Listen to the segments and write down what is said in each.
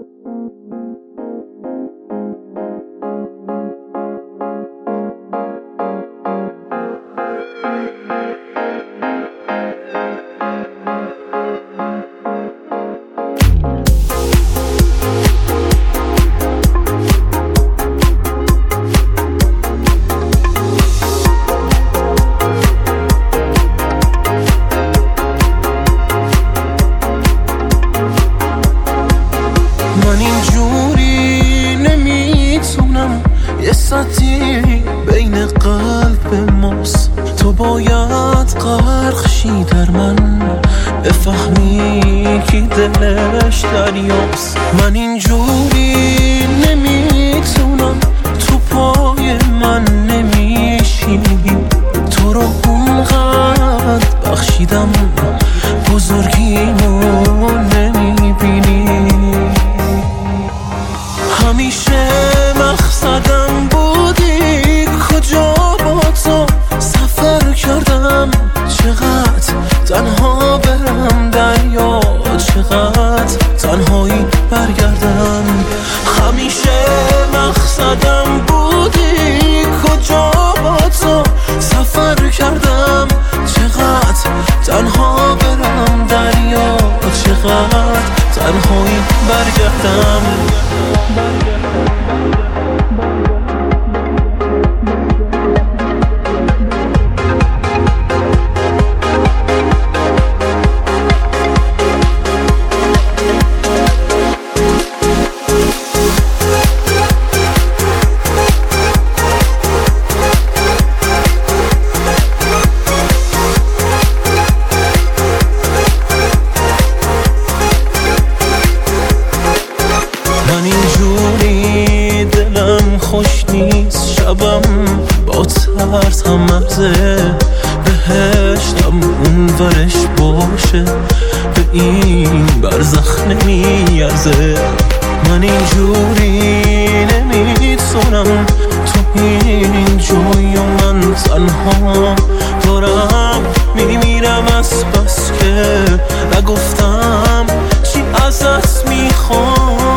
من اینجوری نمیتونم، یه سطحی بین قلب ماست. تو باید غرق شی در من، بفهمی که دلش دریاست. من اینجوری نمیتونم، تو پای من نمیشی. تو رو اونقدر بخشیدم، بزرگیمو نمیبینی. همیشه مقصدم بودی، کجا با تو سفر کردم. چقدر تنها برم دریا، چقدر تنهایی برگردم. همیشه مقصدم بودی، کجا با تو سفر کردم. چقدر تنها برم دریا، چقدر تنهایی برگردم. من اینجوری دلم خوش نیست، شبم با ترس هم مرزه. بهشتم اون ورش باشه، به این برزخ نمیارزه. من اینجوری نمیتونم، تو این جوی و من تنها دارم میمیرم از بس که نگفتم چی ازت میخوام.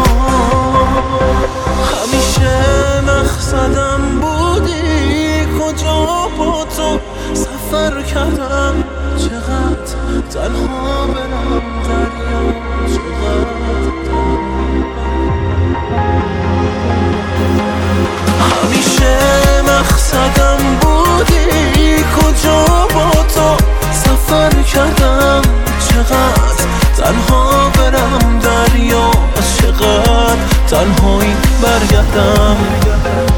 همیشه مقصدم بودی، کجا با تو سفر کردم. چقدر تنها برم دریا، چقدر همیشه مقصدم بودی، کجا با تو سفر کردم. چقدر تنها برم دریا، چقدر تنهایی برگردم.